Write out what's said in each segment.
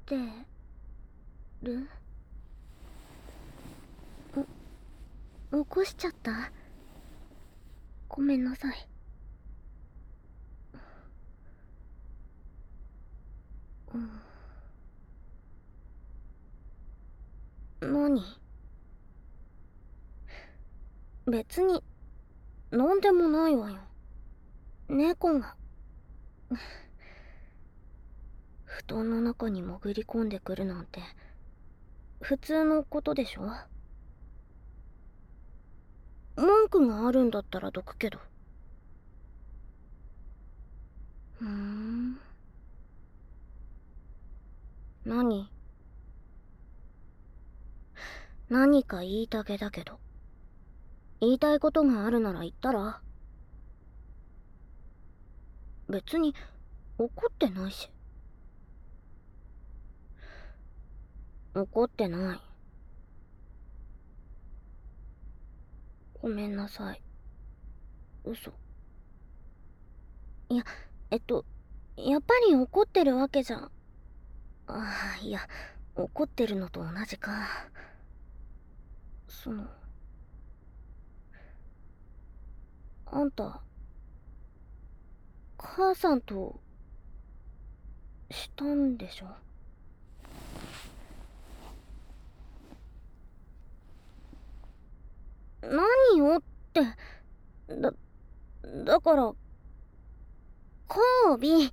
てる？起こしちゃった？ごめんなさい。何？別になんでもないわよ。猫が布団の中に潜り込んでくるなんて普通のことでしょ。文句があるんだったらどくけど。何？何か言いたげだけど、言いたいことがあるなら言ったら？別に怒ってないし。怒ってない。ごめんなさい。嘘。いや、やっぱり怒ってるわけじゃ。いや、怒ってるのと同じか。あんた、母さんとしたんでしょ？何をって、だ、だから、交尾。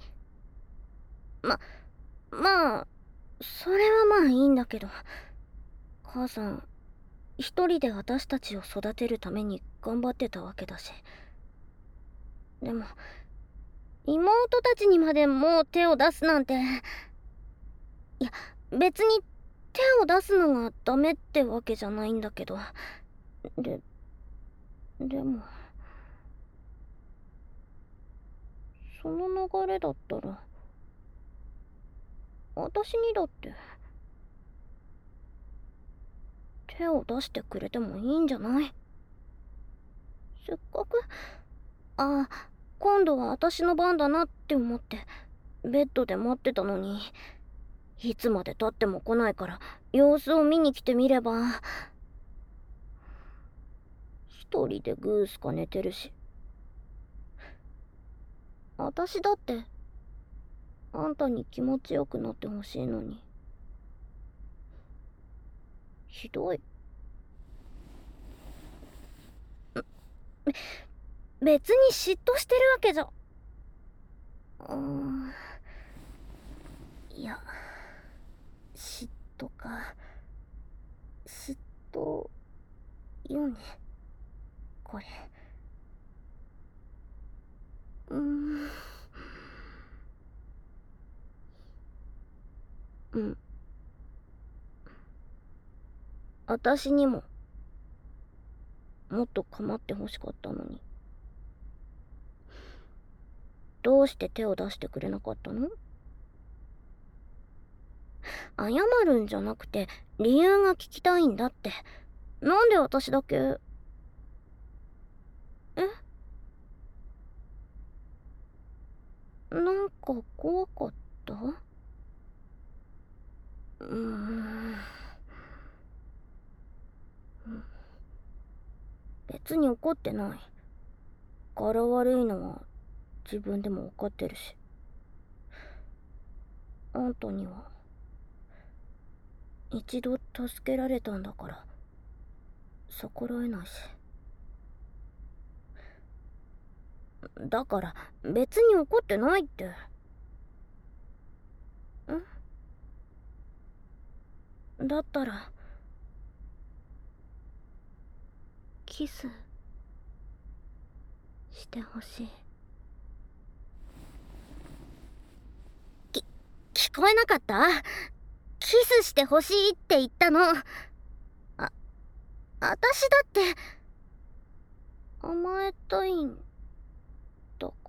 まあ、それはまあいいんだけど、母さん、一人で私たちを育てるために頑張ってたわけだし。でも、妹たちにまでもう手を出すなんて。いや、別に手を出すのがダメってわけじゃないんだけど。でも、その流れだったら、私にだって手を出してくれてもいいんじゃない？せっかく、今度は私の番だなって思ってベッドで待ってたのに、いつまで経っても来ないから様子を見に来てみれば、一人でグースか寝てるし。私だってあんたに気持ちよくなってほしいのに。ひどい。別に嫉妬してるわけじゃ。いや、嫉妬か。嫉妬よね、これ。うん。私にももっと構ってほしかったのに。どうして手を出してくれなかったの？謝るんじゃなくて理由が聞きたいんだって。なんで私だけ。なんか怖かった？別に怒ってない。柄悪いのは自分でも分かってるし。あんたには一度助けられたんだから逆らえないし。だから別に怒ってないって。だったらキスしてほしい。聞こえなかった？キスしてほしいって言ったの。私だって甘えたいんだから。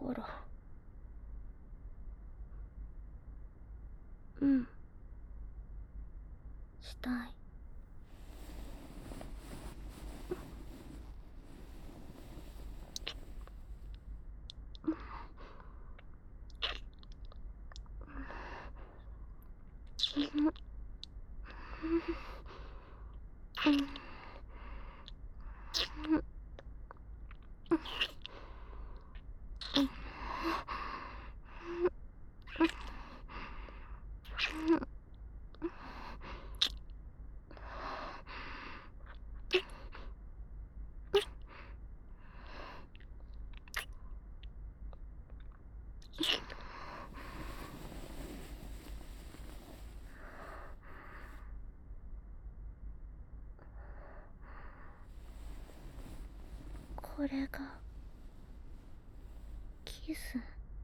したい。 れがキス。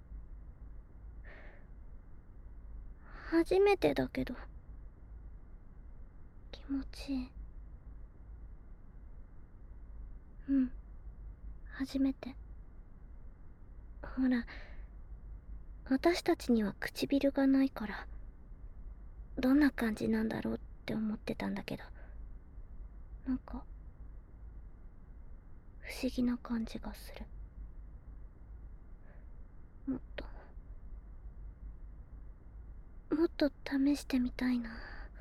初めてだけど気持ちいい。うん、初めて。ほら、私たちには唇がないからどんな感じなんだろうって思ってたんだけど、なんか不思議な感じがする。もっともっと試してみたいな。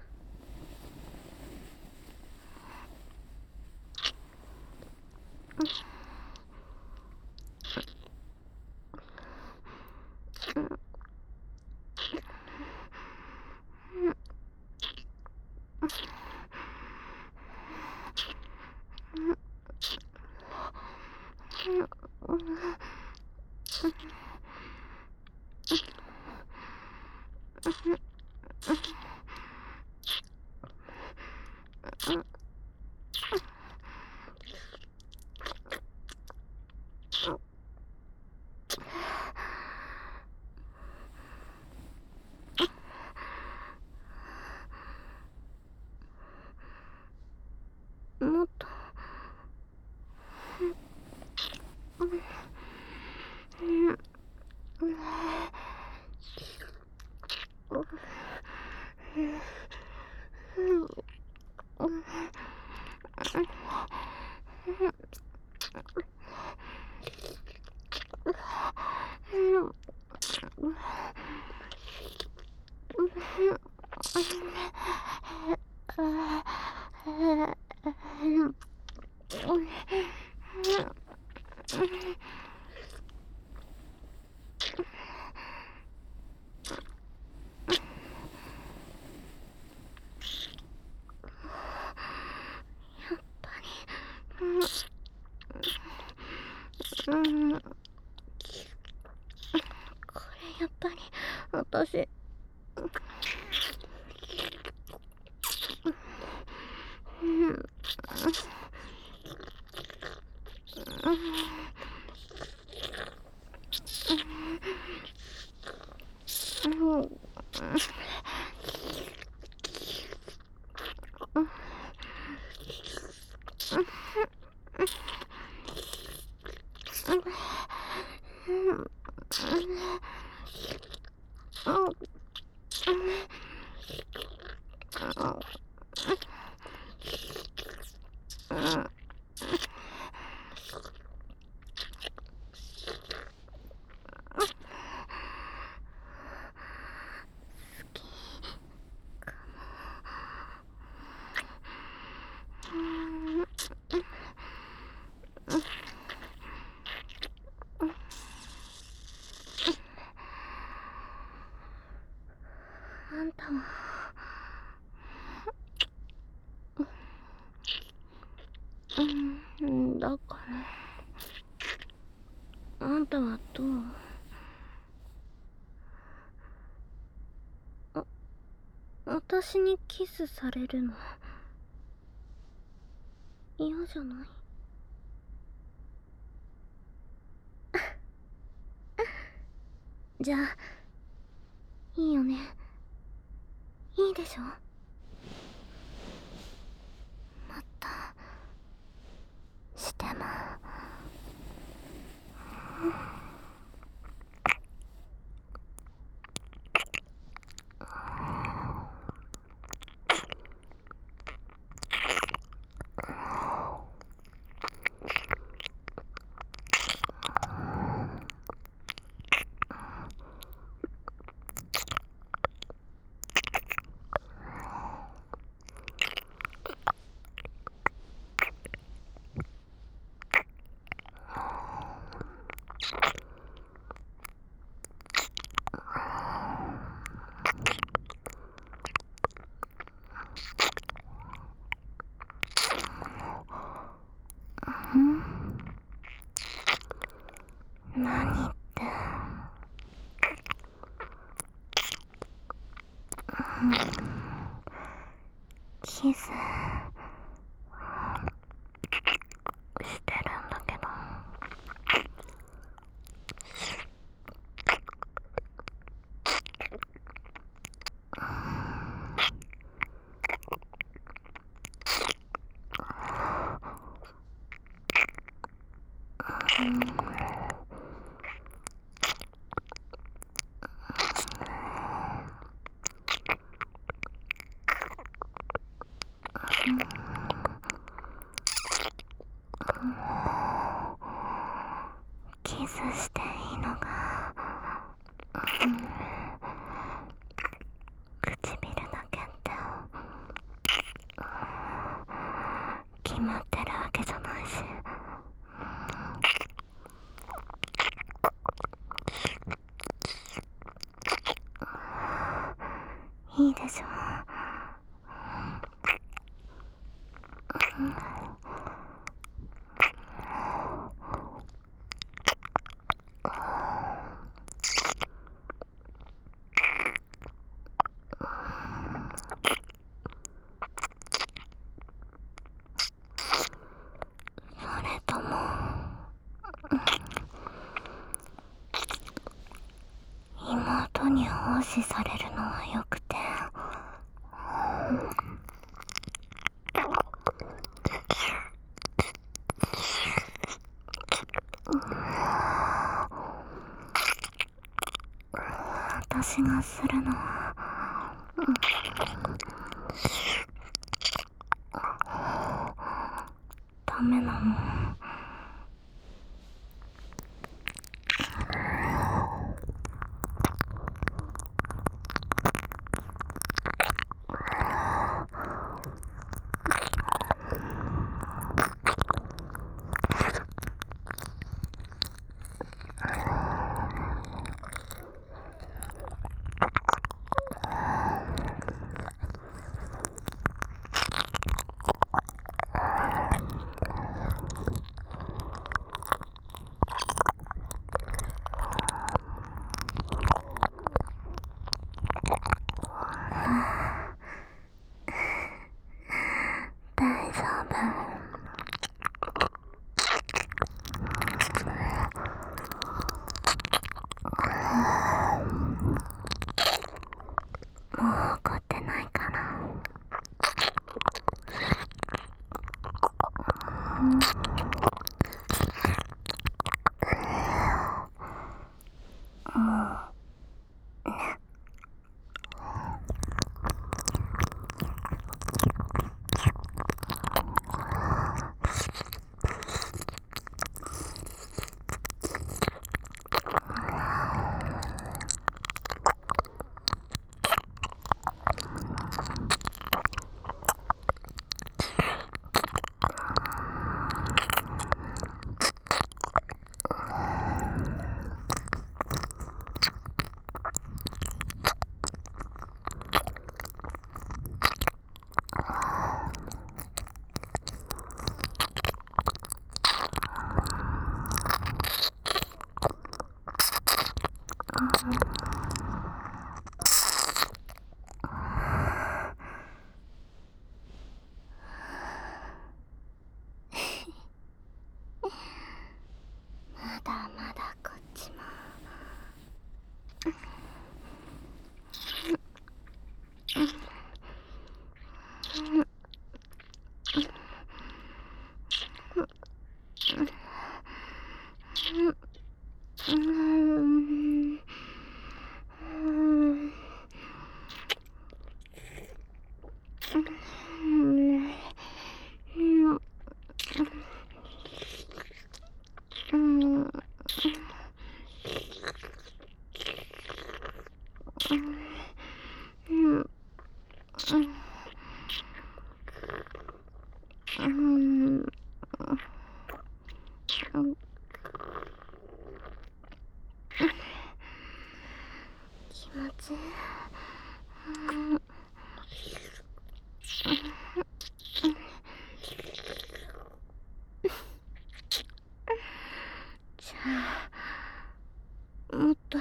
もっとこれやっぱり私。あんたはだからあんたはどう？私にキスされるの嫌じゃない？じゃあいいよね？いいでしょ？またしても。何って。キスしてるんだけど。 していいのが、唇だけって決まってるわけじゃないし、いいでしょ。それとも妹に奉仕されるのはよくて、私がするのはダメなの。大丈夫。もう怒ってないから。まだまだこっちも。気持ちいい。じゃあもっと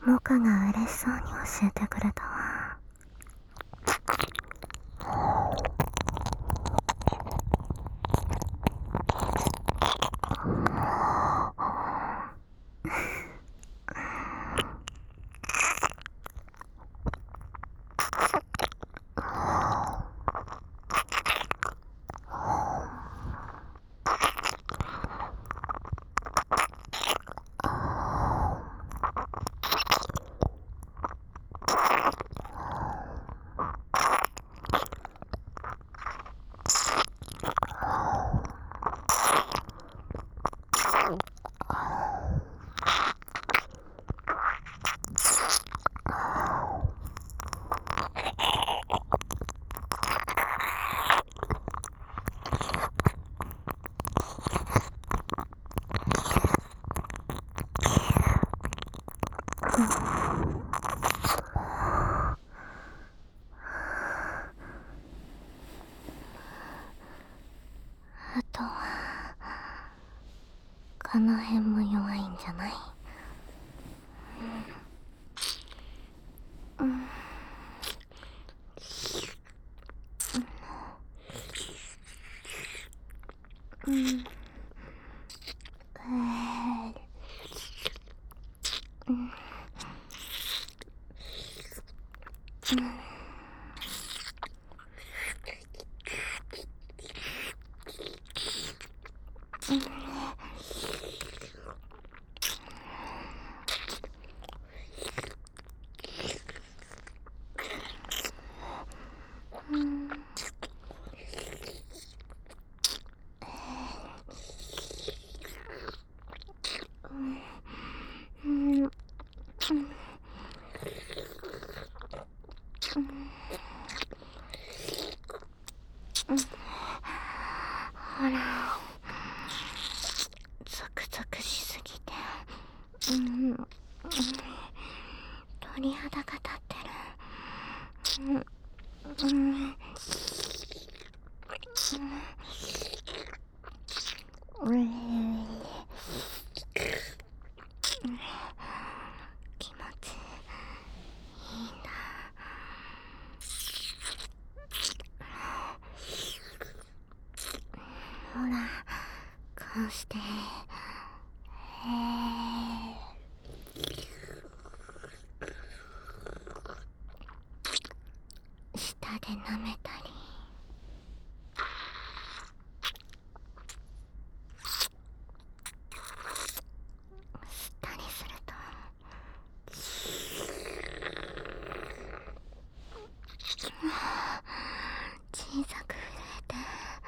モカが嬉しそうに教えてくれたわ。あとはこの辺も弱いんじゃない？ほら、ゾクゾクしすぎて鳥肌が立ってる。気持ちいいんだ。ほら、こうして舌で舐めたり吸ったりすると小さく震えて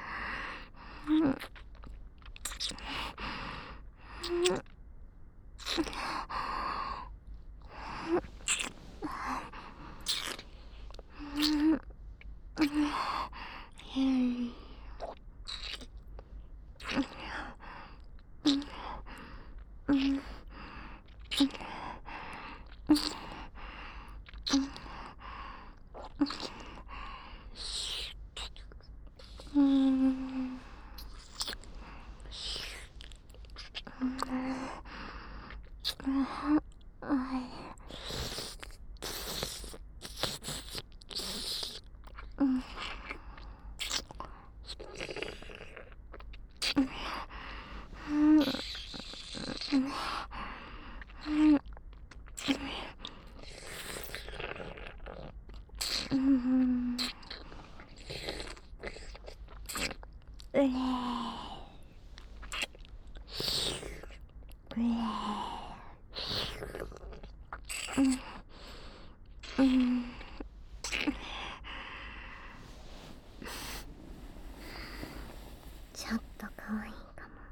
ちょっと可愛いかも。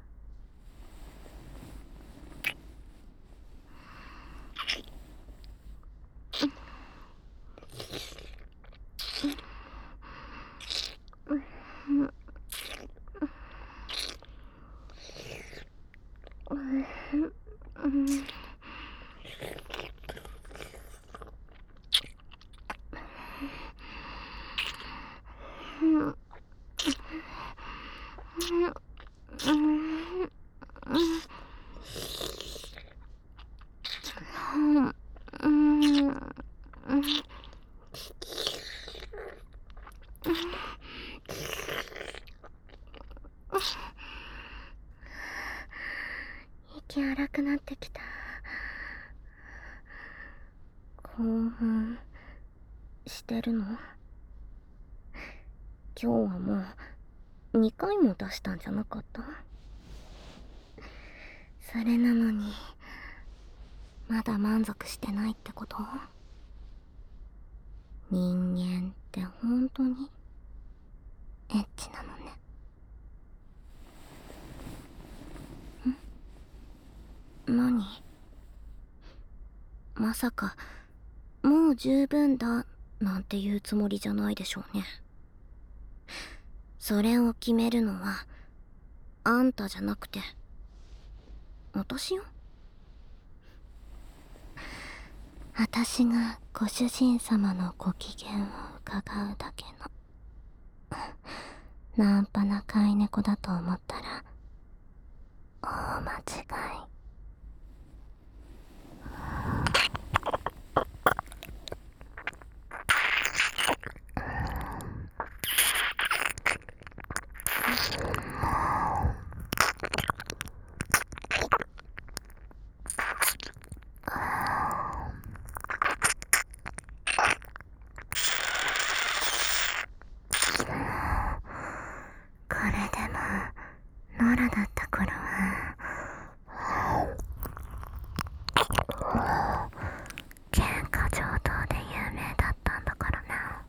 気荒くなってきた。興奮してるの？今日はもう2回も出したんじゃなかった？それなのにまだ満足してないってこと？人間って本当にエッチなのね。何？まさかもう十分だなんて言うつもりじゃないでしょうね。それを決めるのはあんたじゃなくて私よ。私がご主人様のご機嫌を伺うだけのナンパな飼い猫だと思ったら大間違い。これでもノラだった頃は喧嘩上等で有名だったんだからね。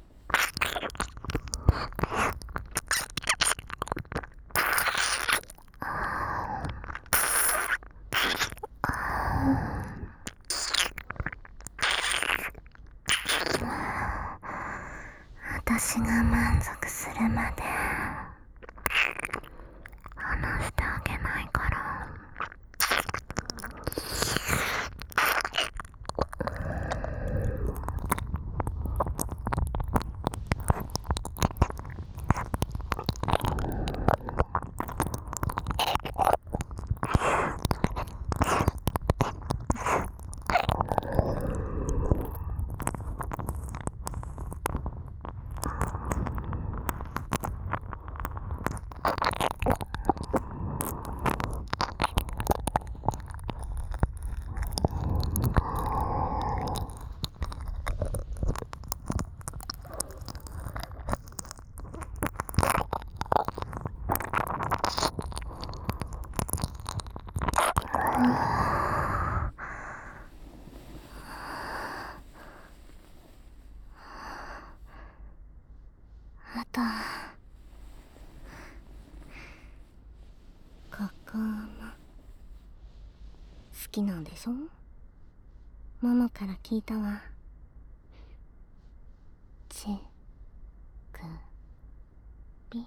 私が満足するまで話してあげないから。あとここも好きなんでしょ？ママから聞いたわ。ちくび。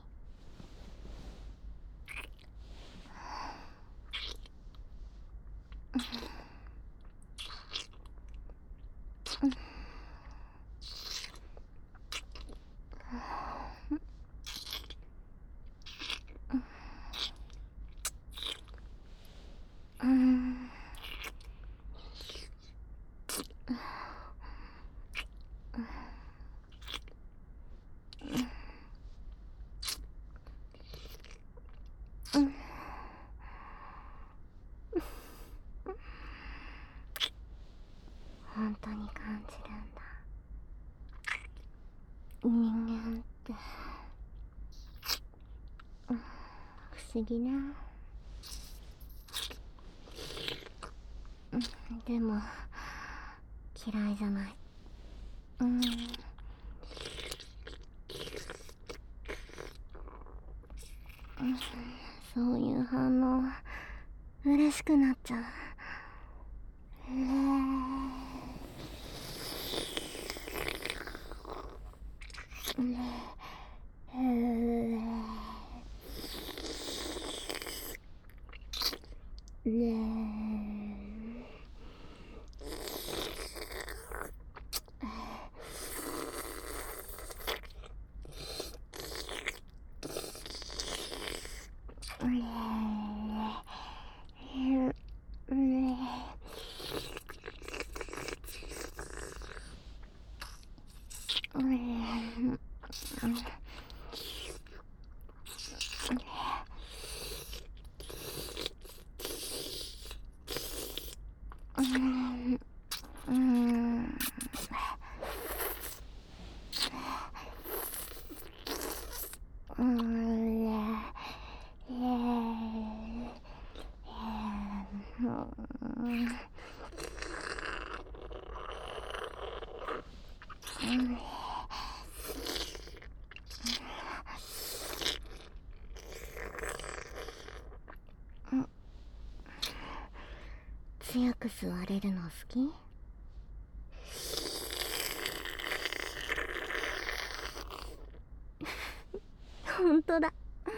本当に感じるんだ。人間って不思議ね。でも嫌いじゃない。そういう反応嬉しくなっちゃう。 強く吸われるの好き？ほんとだ。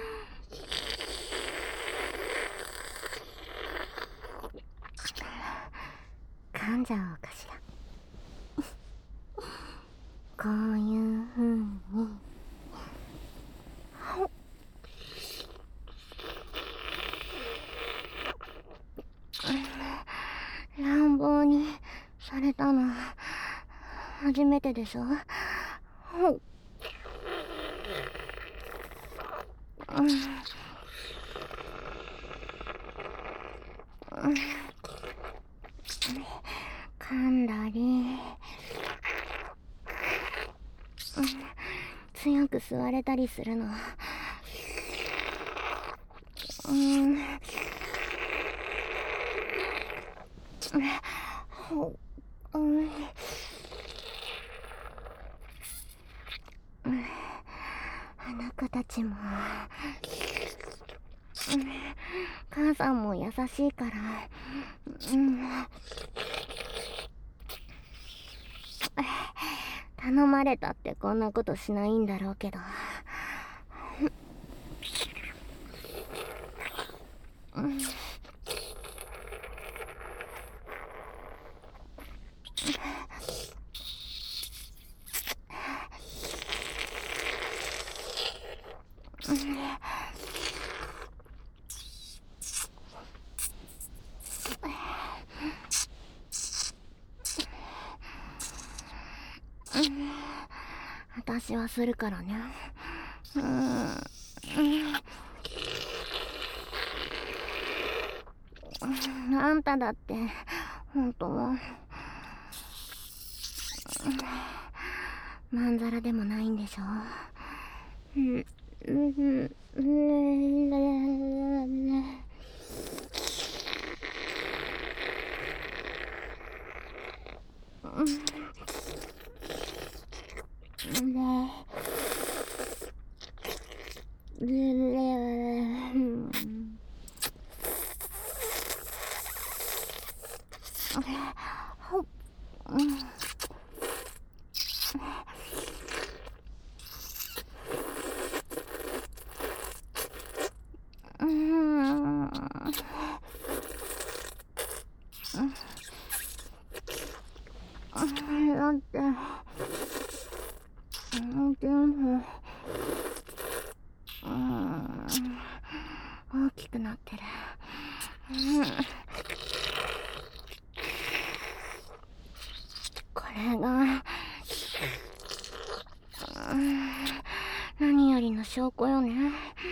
噛んじゃおうかしら。こういう風に乱暴にされたの初めてでしょ。噛んだり強く吸われたりするのあの子たちも母さんも優しいから頼まれたってこんなことしないんだろうけど私はするからね。あんただって本当はまんざらでもないんでしょ。だってでも大きくなってる。これが何よりの証拠よね。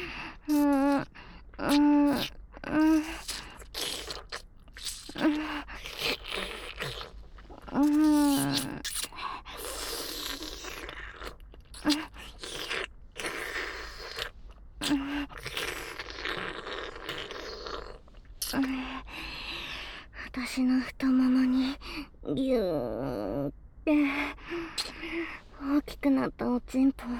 私の太ももにギューって大きくなったおちんぽ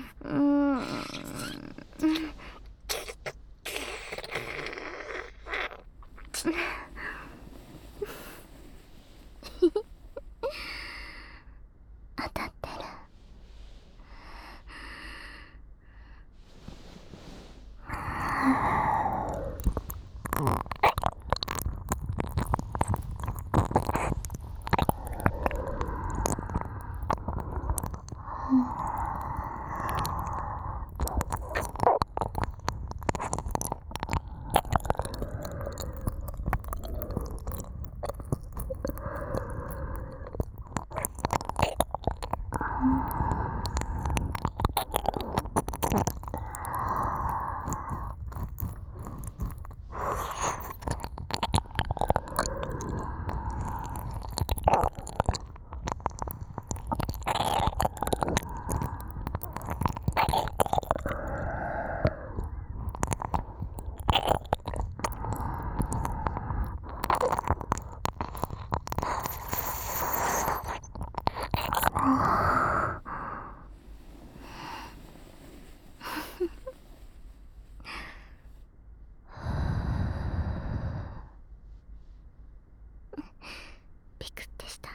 当たってる。 ビクってした。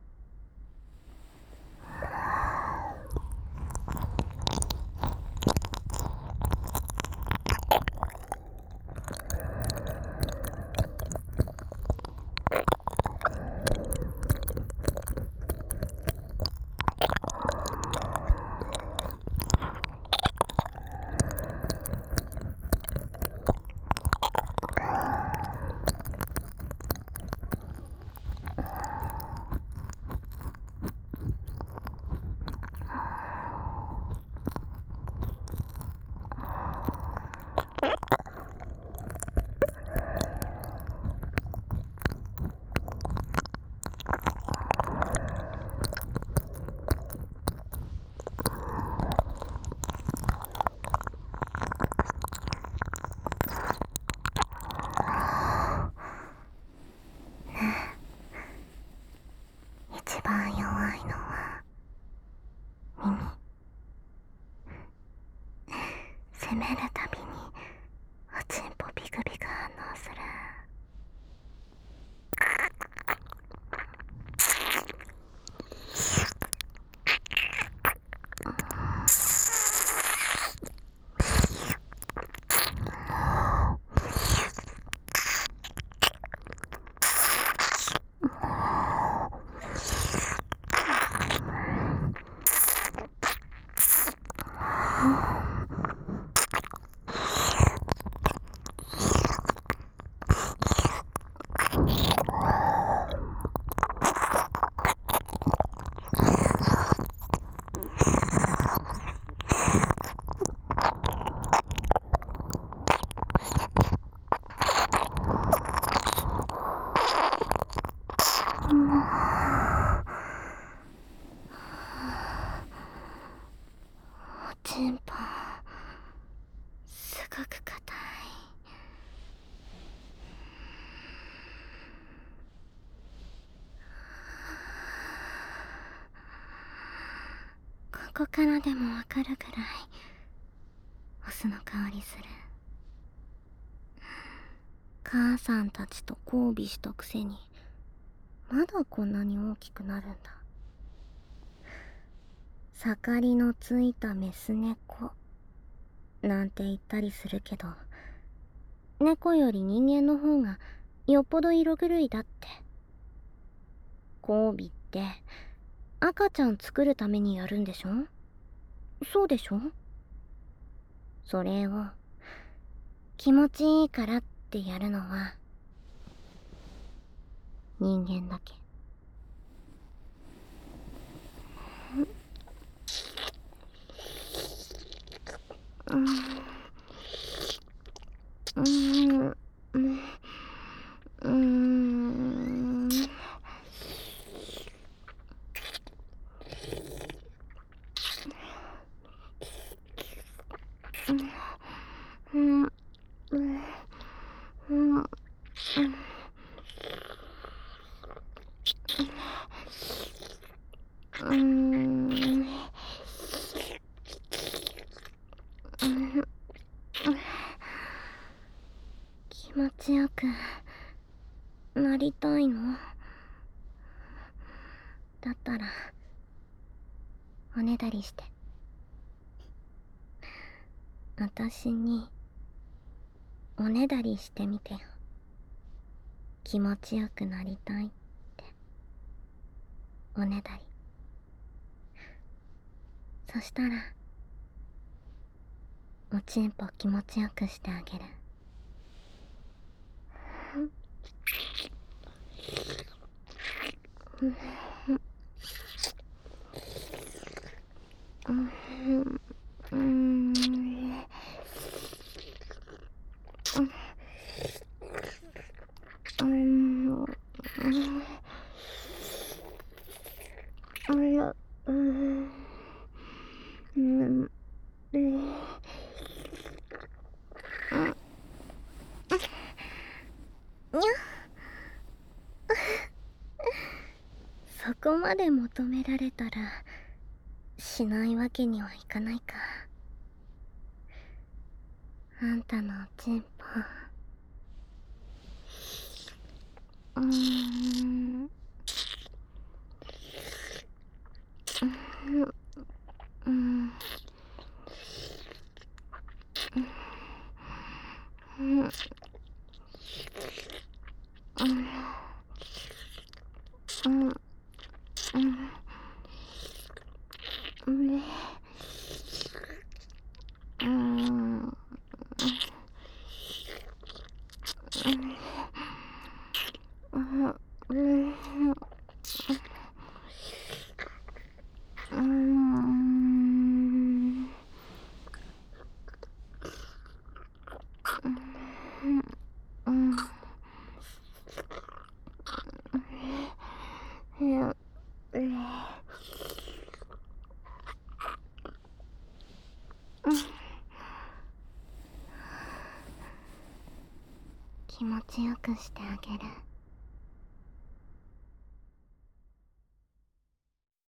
一番弱いのは耳。攻めるたびにおちんぽビクビク反応する。おちんぽすごく硬い。ここからでもわかるくらいオスの香りする。母さんたちと交尾したくせにまだこんなに大きくなるんだ。盛りのついたメス猫なんて言ったりするけど、猫より人間の方がよっぽど色狂いだって。交尾って赤ちゃん作るためにやるんでしょ？そうでしょ？それを気持ちいいからってやるのは人間だけ。気持ちよくなりたいの？だったらおねだりして。私におねだりしてみてよ。気持ちよくなりたいっておねだり。そしたらおちんぽ気持ちよくしてあげる。そこまで求められたらしないわけにはいかないか。あんたのおちんぽうん、うん、うん、うん、うん、うん、うん、うん、うん、気持ちよくしてあげる。